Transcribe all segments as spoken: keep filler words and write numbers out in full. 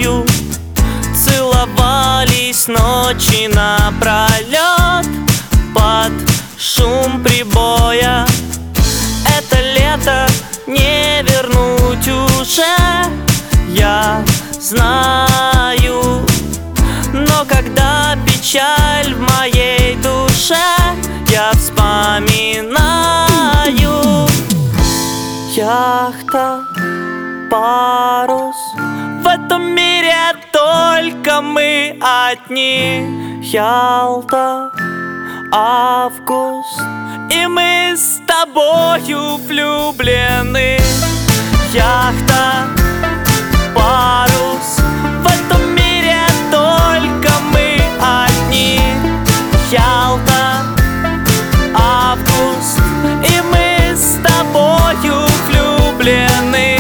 тобою целовались ночи напролет под шум прибоя. Это лето не вернуть уже, я знаю. Но когда печаль в моей душе, я вспоминаю. Яхта, парус, в этом мире только мы одни. Ялта, август, и мы с тобою влюблены. Яхта, парус, в этом мире только мы одни. Ялта, август, и мы с тобою влюблены.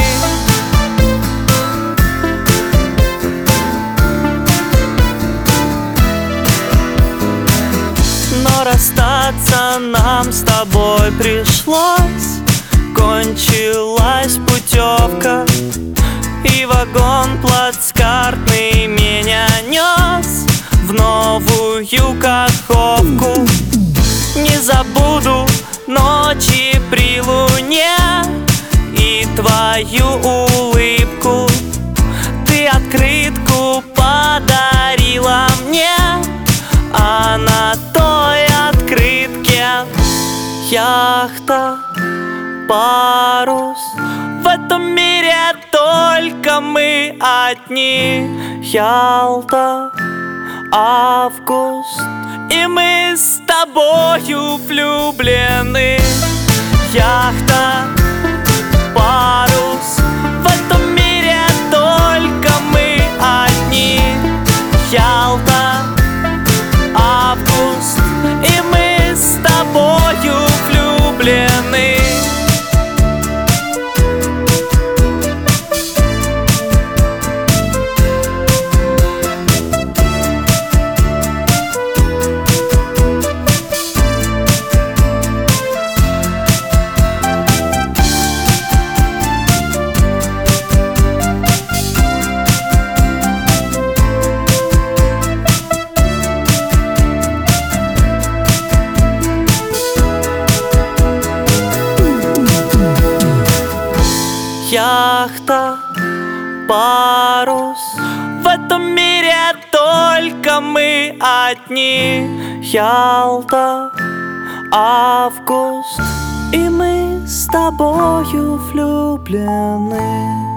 Но расстаться нам с тобой пришлось. Кончилась путевка, и вагон плацкартный меня нес в новую Каховку. Не забуду ночи при луне и твою улыбку. Ты открытку подарила мне, а на той открытке яхта, парус, в этом мире только мы одни. Ялта, август, и мы с тобою влюблены. Яхта, парус, в этом мире только мы одни. Ялта, август, и мы с тобою влюблены. Яхта, парус, в этом мире только мы одни. Ялта, август, и мы с тобою влюблены.